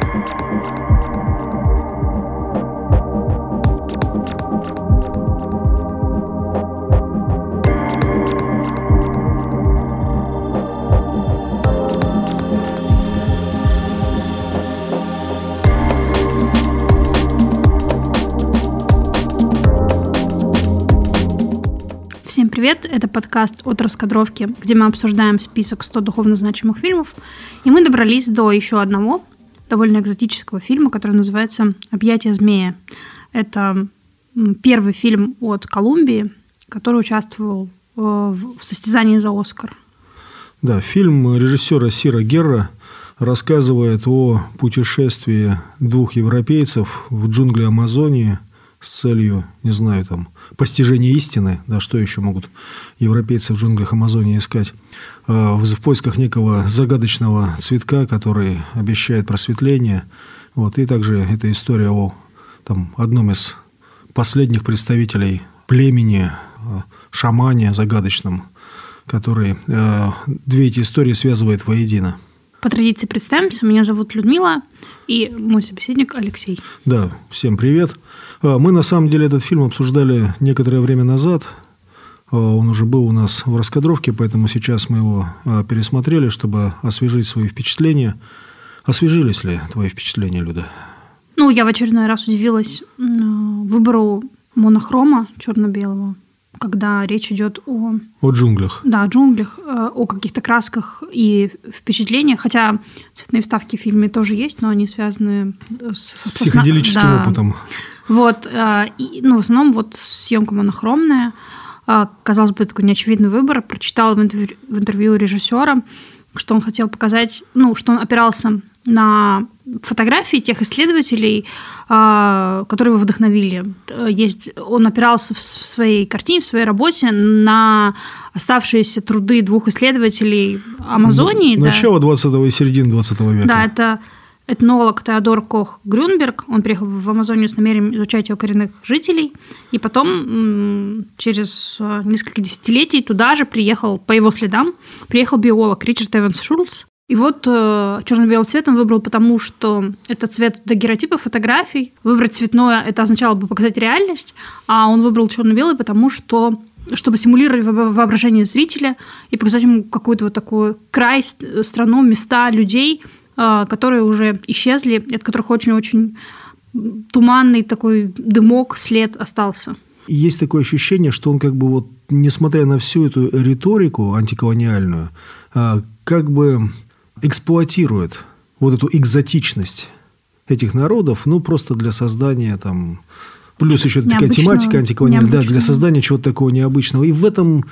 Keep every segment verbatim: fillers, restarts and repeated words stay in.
Всем привет, это подкаст «От раскадровки», где мы обсуждаем список сто духовно значимых фильмов, и мы добрались до еще одного довольно экзотического фильма, который называется «Объятия змея». Это первый фильм от Колумбии, который участвовал в состязании за «Оскар». Да, фильм режиссера Сира Герра рассказывает о путешествии двух европейцев в джунгли Амазонии с целью, не знаю, там, постижения истины, да, что еще могут европейцы в джунглях Амазонии искать, в поисках некого загадочного цветка, который обещает просветление. Вот, и также эта история о там, одном из последних представителей племени, шамане загадочном, который две эти истории связывает воедино. По традиции представимся. Меня зовут Людмила, и мой собеседник Алексей. Да, всем привет. Мы, на самом деле, этот фильм обсуждали некоторое время назад. Он уже был у нас в раскадровке, поэтому сейчас мы его пересмотрели, чтобы освежить свои впечатления. Освежились ли твои впечатления, Люда? Ну, я в очередной раз удивилась выбору монохрома черно-белого, когда речь идет о... О джунглях. Да, о джунглях, о каких-то красках и впечатлениях. Хотя цветные вставки в фильме тоже есть, но они связаны с... С психоделическим да. опытом. Вот. И, ну, в основном вот съемка монохромная. Казалось бы, такой неочевидный выбор. Прочитала в интервью, в интервью режиссера, что он хотел показать, ну, что он опирался на фотографии тех исследователей, которые его вдохновили. Есть, он опирался в своей картине, в своей работе на оставшиеся труды двух исследователей Амазонии. Ну, начало двадцатого и середины двадцатого века. Да, это этнолог Теодор Кох-Грюнберг. Он приехал в Амазонию с намерением изучать ее коренных жителей. И потом, через несколько десятилетий, туда же приехал, по его следам, приехал биолог Ричард Эванс Шульц. И вот э, черно-белый цвет он выбрал потому, что это цвет дагеротипа фотографий. Выбрать цветное – это означало бы показать реальность, а он выбрал черно-белый, потому что, чтобы стимулировать воображение зрителя и показать ему какой-то вот такой край, страну, места, людей, э, которые уже исчезли, от которых очень-очень туманный такой дымок, след остался. Есть такое ощущение, что он как бы вот, несмотря на всю эту риторику антиколониальную, э, как бы... эксплуатирует вот эту экзотичность этих народов, ну, просто для создания там... Плюс еще такая тематика антиколониальная, да, для создания чего-то такого необычного. И в этом...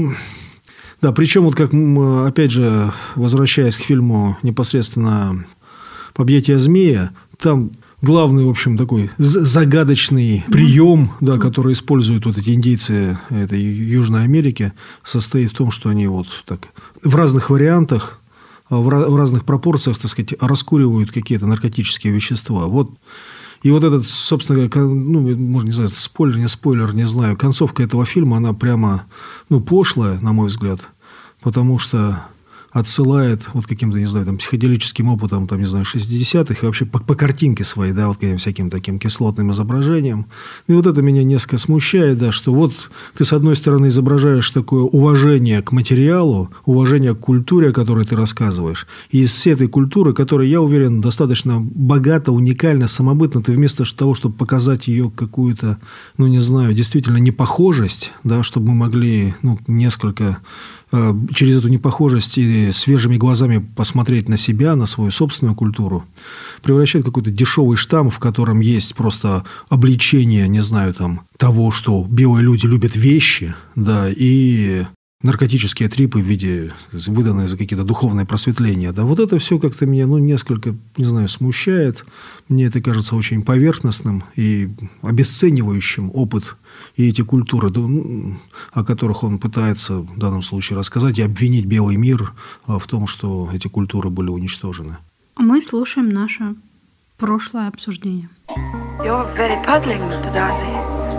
Да, причем, вот как, опять же, возвращаясь к фильму непосредственно «Объятия змея», там главный, в общем, такой загадочный прием, да, который используют вот эти индейцы этой Южной Америки, состоит в том, что они вот так в разных вариантах, в разных пропорциях, так сказать, раскуривают какие-то наркотические вещества. Вот. И вот этот, собственно, ну, можно не знаю, спойлер, не спойлер, не знаю, концовка этого фильма, она прямо, ну, пошлая, на мой взгляд, потому что отсылает вот каким-то, не знаю, там, психоделическим опытом, там, не знаю, шестидесятых, и вообще по, по картинке своей, да, вот каким всяким таким кислотным изображением. И вот это меня несколько смущает, да, что вот ты, с одной стороны, изображаешь такое уважение к материалу, уважение к культуре, о которой ты рассказываешь, и из всей этой культуры, которая, я уверен, достаточно богата, уникальна, самобытна, ты вместо того, чтобы показать ее какую-то, ну, не знаю, действительно непохожесть, да, чтобы мы могли, ну, несколько... через эту непохожесть и свежими глазами посмотреть на себя, на свою собственную культуру, превращает в какой-то дешевый штамм, в котором есть просто обличение, не знаю, там, того, что белые люди любят вещи, да, и наркотические трипы в виде выданные за какие-то духовные просветления. Да, вот это все как-то меня, ну, несколько, не знаю, смущает. Мне это кажется очень поверхностным и обесценивающим опыт и эти культуры, о которых он пытается в данном случае рассказать и обвинить белый мир в том, что эти культуры были уничтожены. Мы слушаем наше прошлое обсуждение. You're very puzzling, Mister Darcy.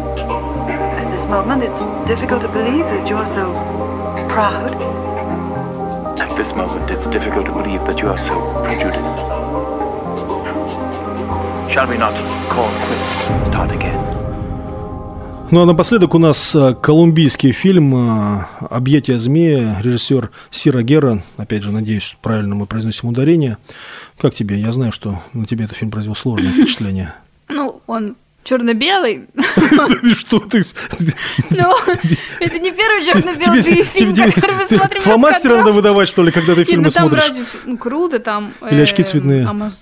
At this moment, it's difficult to believe that you're so proud. At this moment, it's difficult to believe that you are so prejudiced. Shall we not call quits, start again? Ну а напоследок у нас колумбийский фильм «Объятия змея», режиссер Сира Герра. Опять же, надеюсь, что правильно мы произносим ударение. Как тебе? Я знаю, что на тебе этот фильм произвел сложное впечатление. Ну, он черно-белый. Что ты? Ну, это не первый черно-белый фильм, который мы смотрим. Фломастер надо выдавать, что ли, когда ты фильмы смотришь? Ну, там ради, круто, там... Или очки цветные.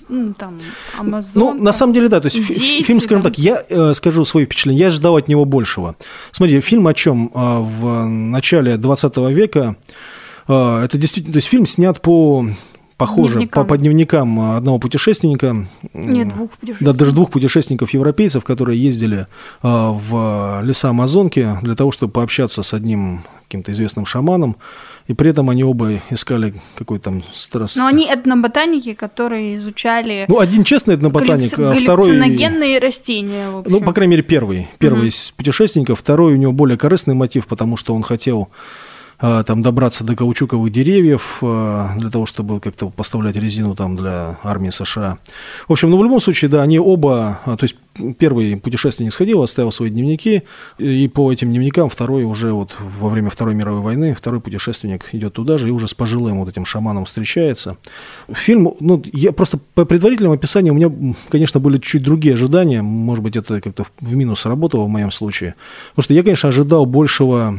Ну, на самом деле, да. То есть фильм, скажем так, я скажу свои впечатления. Я ожидал от него большего. Смотри, фильм о чем? В начале двадцатого века. Это действительно... То есть фильм снят по... Похоже, по, по дневникам одного путешественника. Нет, двух путешественников. Да, даже двух путешественников-европейцев, которые ездили в леса Амазонки для того, чтобы пообщаться с одним каким-то известным шаманом. И при этом они оба искали какой-то там страст. Но они этноботаники, которые изучали... Ну, один честный этноботаник, а второй... Галлюциногенные растения, в общем. Ну, по крайней мере, первый. Первый из путешественников. Второй у него более корыстный мотив, потому что он хотел... там добраться до каучуковых деревьев для того, чтобы как-то поставлять резину там для армии США. В общем, ну в любом случае, да, они оба, то есть первый путешественник сходил, оставил свои дневники, и по этим дневникам второй уже вот во время Второй мировой войны, второй путешественник идет туда же и уже с пожилым вот этим шаманом встречается. Фильм, ну, я просто по предварительному описанию у меня, конечно, были чуть другие ожидания, может быть, это как-то в минус работало в моем случае, потому что я, конечно, ожидал большего...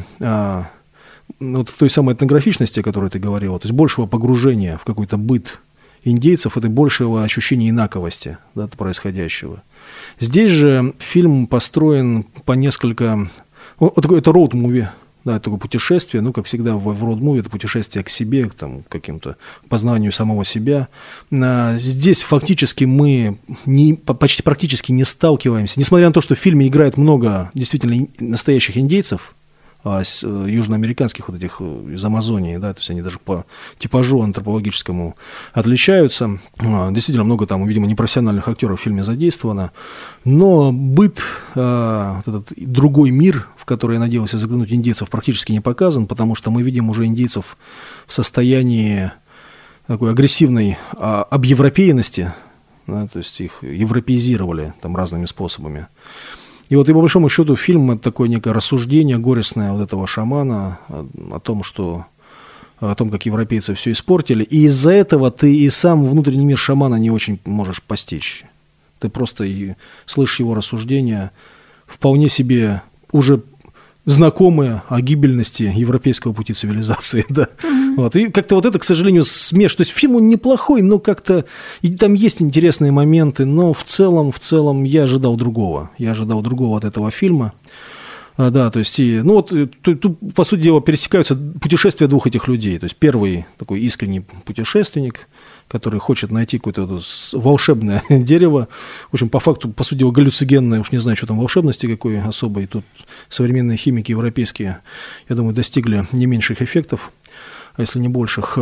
вот той самой этнографичности, о которой ты говорила, то есть большего погружения в какой-то быт индейцев, это большего ощущения инаковости, да, происходящего. Здесь же фильм построен по несколько... Вот такой, это роуд-муви, да, такое путешествие, ну, как всегда в роуд-муви, это путешествие к себе, к там, каким-то познанию самого себя. Здесь фактически мы не, почти практически не сталкиваемся, несмотря на то, что в фильме играет много действительно настоящих индейцев, южноамериканских вот этих из Амазонии, да, то есть они даже по типажу антропологическому отличаются. Действительно много там, видимо, непрофессиональных актеров в фильме задействовано. Но быт, вот этот другой мир, в который я надеялся заглянуть, индейцев практически не показан, потому что мы видим уже индейцев в состоянии такой агрессивной объевропеенности, да, то есть их европеизировали там разными способами. И вот, и по большому счету, фильм – это такое некое рассуждение горестное вот этого шамана о, о том, что, о том, как европейцы все испортили. И из-за этого ты и сам внутренний мир шамана не очень можешь постичь. Ты просто и слышишь его рассуждения, вполне себе уже знакомые о гибельности европейского пути цивилизации. Да. Mm-hmm. Вот. И как-то вот это, к сожалению, смеш. То есть фильм он неплохой, но как-то и там есть интересные моменты, но в целом, в целом я ожидал другого. Я ожидал другого от этого фильма. А, да, то есть, и, ну вот тут, тут, по сути дела, пересекаются путешествия двух этих людей. То есть первый такой искренний путешественник, который хочет найти какое-то вот волшебное дерево. В общем, по факту, по сути дела, галлюциногенное, уж не знаю, что там волшебности какой особой. Тут современные химики европейские, я думаю, достигли не меньших эффектов, если не больших.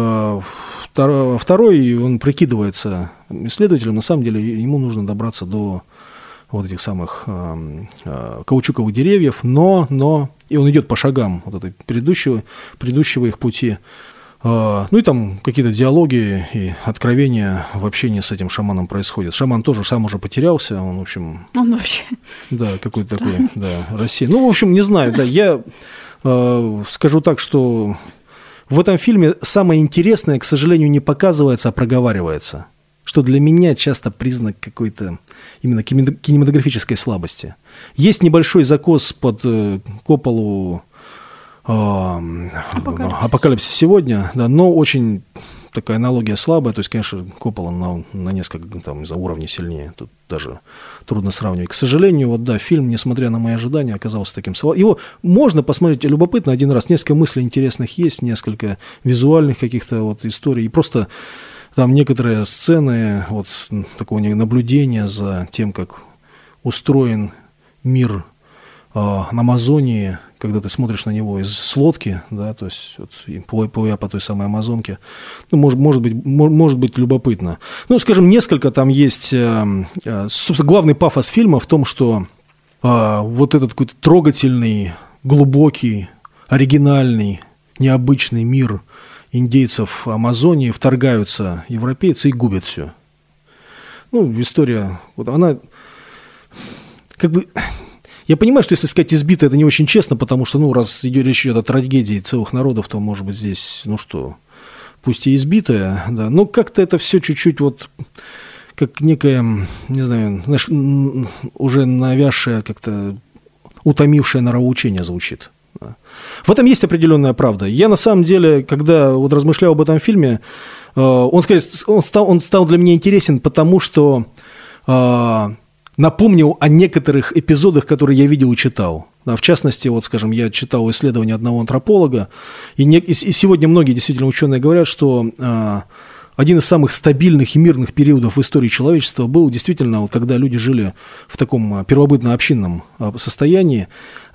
Второй, он прикидывается исследователем, на самом деле ему нужно добраться до вот этих самых каучуковых деревьев, но, но, и он идет по шагам вот этой предыдущего, предыдущего их пути. Ну и там какие-то диалоги и откровения в общении с этим шаманом происходят. Шаман тоже сам уже потерялся, он, в общем... Он вообще... Да, какой-то такой, да, Россия. Ну, в общем, не знаю, да, я э, скажу так, что в этом фильме самое интересное, к сожалению, не показывается, а проговаривается, что для меня часто признак какой-то именно кинематографической слабости. Есть небольшой закос под э, Копполу, Апокалипсис. Апокалипсис сегодня, да, но очень такая аналогия слабая, то есть, конечно, Коппола на, на несколько там, из-за уровней сильнее, тут даже трудно сравнивать. К сожалению, вот да, фильм, несмотря на мои ожидания, оказался таким слабым. Его можно посмотреть любопытно один раз, несколько мыслей интересных есть, несколько визуальных каких-то вот историй, и просто там некоторые сцены вот такого наблюдения за тем, как устроен мир э, на Амазонии, когда ты смотришь на него из с лодки, да, то есть вот, плывя по той самой Амазонке, ну, может, может, быть, может быть любопытно. Ну, скажем, несколько там есть... Э, э, собственно, главный пафос фильма в том, что э, вот этот какой-то трогательный, глубокий, оригинальный, необычный мир индейцев Амазонии вторгаются европейцы и губят все. ну, история, вот она, как бы, я понимаю, что если сказать избито, это не очень честно, потому что, ну, раз идет речь идет о трагедии целых народов, то, может быть, здесь, ну что, пусть и избитая, да, но как-то это все чуть-чуть вот, как некая, не знаю, знаешь, уже навязшая, как-то утомившее нравоучение звучит. Да. В этом есть определенная правда. Я, на самом деле, когда вот размышлял об этом фильме, он, скорее, он, стал, он стал для меня интересен, потому что э, напомнил о некоторых эпизодах, которые я видел и читал. В частности, вот, скажем, я читал исследование одного антрополога, и, не, и сегодня многие действительно ученые говорят, что э, один из самых стабильных и мирных периодов в истории человечества был действительно, вот, когда люди жили в таком первобытно-общинном состоянии,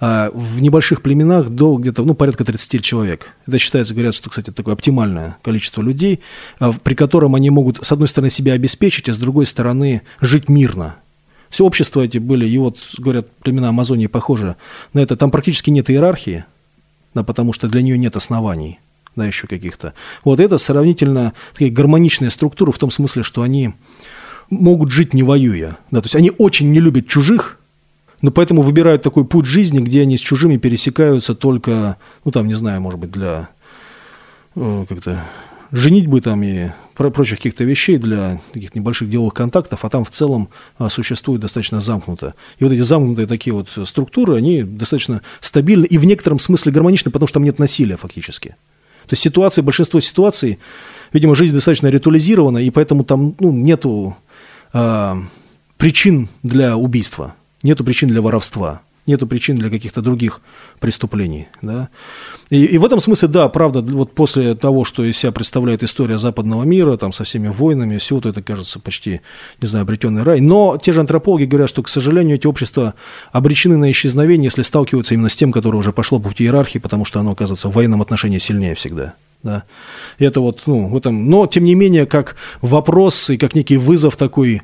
в небольших племенах до где-то, ну, порядка тридцати человек. Это считается, говорят, что, кстати, такое оптимальное количество людей, при котором они могут, с одной стороны, себя обеспечить, а с другой стороны, жить мирно. Все общества эти были, и вот, говорят, племена Амазонии похожи на это. Там практически нет иерархии, да, потому что для нее нет оснований. Да, еще каких-то. Вот это сравнительно такие гармоничные структуры в том смысле, что они могут жить не воюя. Да, то есть они очень не любят чужих, но поэтому выбирают такой путь жизни, где они с чужими пересекаются только, ну там, не знаю, может быть, для э, как-то женитьбы там и прочих каких-то вещей, для таких небольших деловых контактов, а там в целом а, существует достаточно замкнуто. И вот эти замкнутые такие вот структуры, они достаточно стабильны и в некотором смысле гармоничны, потому что там нет насилия фактически. То есть ситуации, большинство ситуаций, видимо, жизнь достаточно ритуализирована, и поэтому там, ну, нету э, причин для убийства, нету причин для воровства, нету причин для каких-то других преступлений. Да? И, и в этом смысле, да, правда, вот после того, что из себя представляет история западного мира, там, со всеми войнами, все вот это кажется почти, не знаю, обретенный рай. Но те же антропологи говорят, что, к сожалению, эти общества обречены на исчезновение, если сталкиваются именно с тем, которое уже пошло по пути иерархии, потому что оно, оказывается, в военном отношении сильнее всегда. Да. И это вот, ну, в этом, но, тем не менее, как вопрос и как некий вызов такой,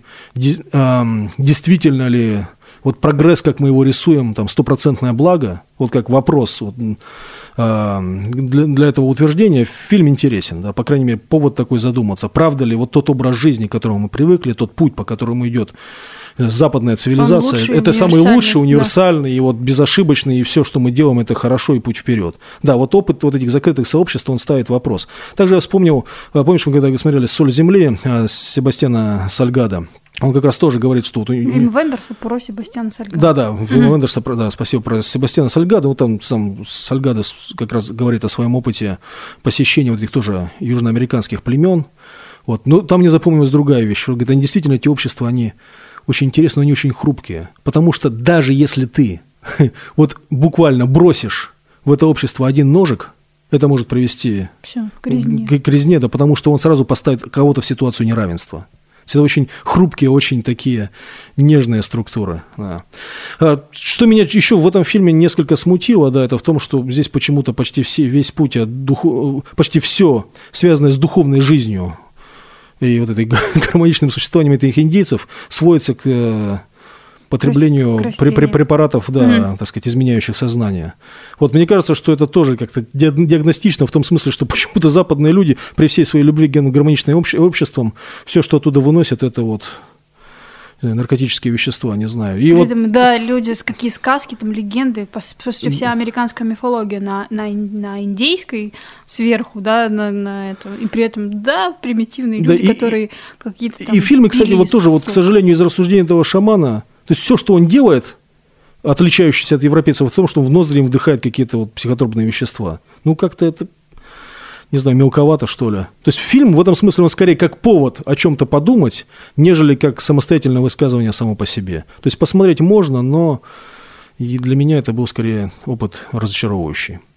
действительно ли вот прогресс, как мы его рисуем, там, стопроцентное благо, вот как вопрос вот, для, для этого утверждения, фильм интересен, да, по крайней мере, повод такой задуматься, правда ли вот тот образ жизни, к которому мы привыкли, тот путь, по которому идет западная цивилизация, самый это самый лучший, универсальный, да. И вот безошибочный, и все, что мы делаем, это хорошо и путь вперед. Да, вот опыт вот этих закрытых сообществ, он ставит вопрос. Также я вспомнил, помнишь, мы когда смотрели «Соль земли» Себастьяна Сальгадо, он как раз тоже говорит, что... Вот... Вим Вендерса про Себастьяна Сальгадо. Да, да, Вим mm-hmm. Вендерса, да, спасибо, про Себастьяна Сальгадо. Вот там сам Сальгадо как раз говорит о своем опыте посещения вот этих тоже южноамериканских племен. Вот. Но там мне запомнилась другая вещь, что говорит, они действительно, эти общества, они очень интересные, но они очень хрупкие. Потому что даже если ты вот буквально бросишь в это общество один ножик, это может привести Всё, к резне. К, к резне, да, потому что он сразу поставит кого-то в ситуацию неравенства. Это очень хрупкие, очень такие нежные структуры. Да. Что меня еще в этом фильме несколько смутило, да, это в том, что здесь почему-то почти все, весь путь, от духу, почти все связанное с духовной жизнью и вот этой гармоничным существованием этих индейцев сводится к потреблению препаратов, да, mm-hmm. так сказать, изменяющих сознание. Вот мне кажется, что это тоже как-то диагностично в том смысле, что почему-то западные люди при всей своей любви к гармоничным обществам, все, что оттуда выносят, это вот наркотические вещества, не знаю. И вот... этом, да, люди, какие сказки, там, легенды, по, по сути, вся американская мифология на, на, на индейской сверху, да, на, на это, и при этом, да, примитивные люди, да, и, которые какие-то там... И фильмы, кстати, вот тоже, вот, к сожалению, из рассуждения этого шамана, то есть все, что он делает, отличающееся от европейцев, в том, что он в ноздри им вдыхает какие-то вот психотропные вещества. Ну, как-то это, не знаю, мелковато, что ли. То есть фильм в этом смысле, он скорее как повод о чем-то подумать, нежели как самостоятельное высказывание само по себе. То есть посмотреть можно, но и для меня это был скорее опыт разочаровывающий.